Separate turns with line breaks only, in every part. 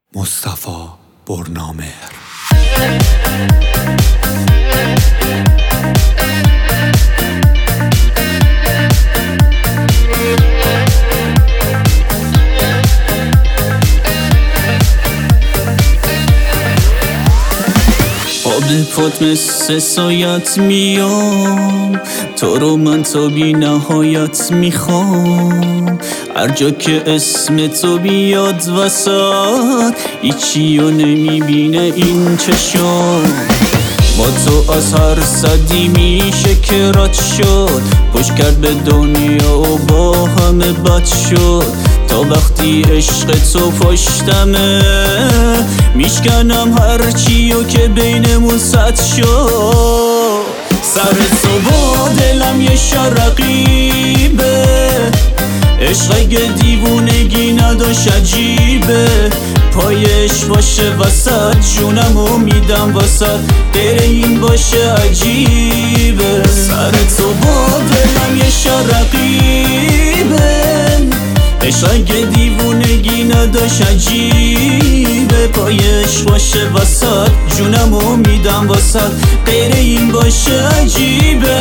مصطفی برنامهر.
آب پات مثل سایت میام، تو رو من تا بی نهایت میخوام. هر جا که اسم تو بیاد وسط، هیچی رو نمیبینه این چشم. با تو از هر صدی میشه که رد شد، پشت کرد به دنیا و با همه بد شد. تا وقتی عشق تو پشتمه، میشکنم هرچیو که بینمون سد شد. سر تو با دلم یه شرقیبه، عشق اگه دیوونگی نداشت عجیبه. پایش باشه وسط، جونمو میدم وسط، غیر این باشه عجیبه. سر تو با دلم یه شرقیبه، عشق اگه دیوونگی نداشت عجیبه. پایش باشه وسط، جونمو میدم وسط، غیر این باشه عجیبه.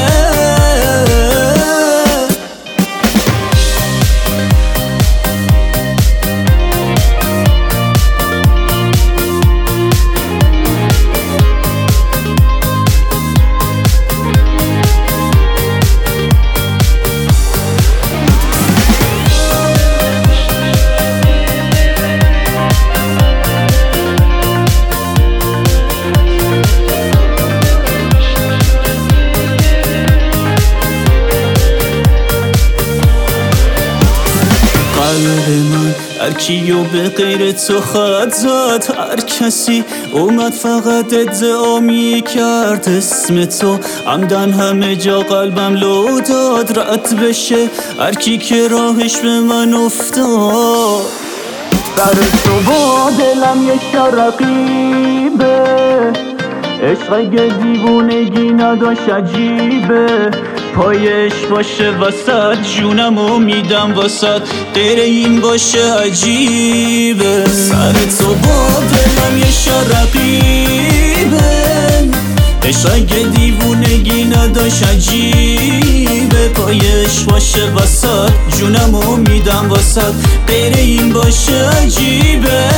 قلب من هر کیو به غیر تو خط زد، هر کسی اومد فقط ادعا کرد اسم تو. عمدن همه جا قلبم لو داد، رد بشه هر کی که راهش به من افتاد. سر تو با دلم یه شرقیبه، عشق اگه دیوونگی نداشت عجیبه. پایش باشه وسط، جونمو میدم وسط، غیر این باشه عجیبه. سر تو با دلم یه شرقیبه، عشق اگه دیوونگی نداشت عجیبه. پایش باشه وسط، جونمو میدم وسط، غیر این باشه عجیبه.